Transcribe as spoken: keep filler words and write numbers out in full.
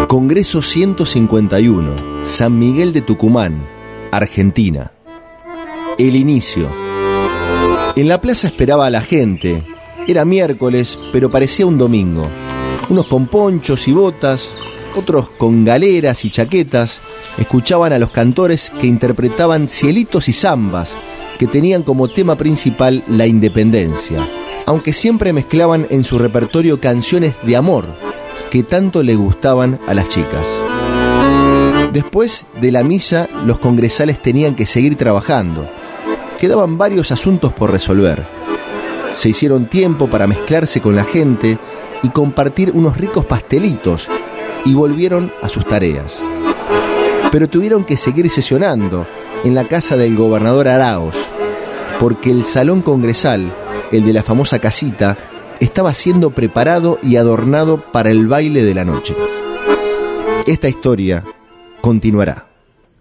Congreso ciento cincuenta y uno, San Miguel de Tucumán, Argentina. El inicio. En la plaza esperaba a la gente. Era miércoles, pero parecía un domingo. Unos con ponchos y botas, otros con galeras y chaquetas, escuchaban a los cantores que interpretaban cielitos y zambas, que tenían como tema principal la independencia, aunque siempre mezclaban en su repertorio canciones de amor, que tanto le gustaban a las chicas. Después de la misa, los congresales tenían que seguir trabajando. Quedaban varios asuntos por resolver. Se hicieron tiempo para mezclarse con la gente y compartir unos ricos pastelitos, y volvieron a sus tareas. Pero tuvieron que seguir sesionando en la casa del gobernador Araos, porque el salón congresal, el de la famosa casita, estaba siendo preparado y adornado para el baile de la noche. Esta historia continuará.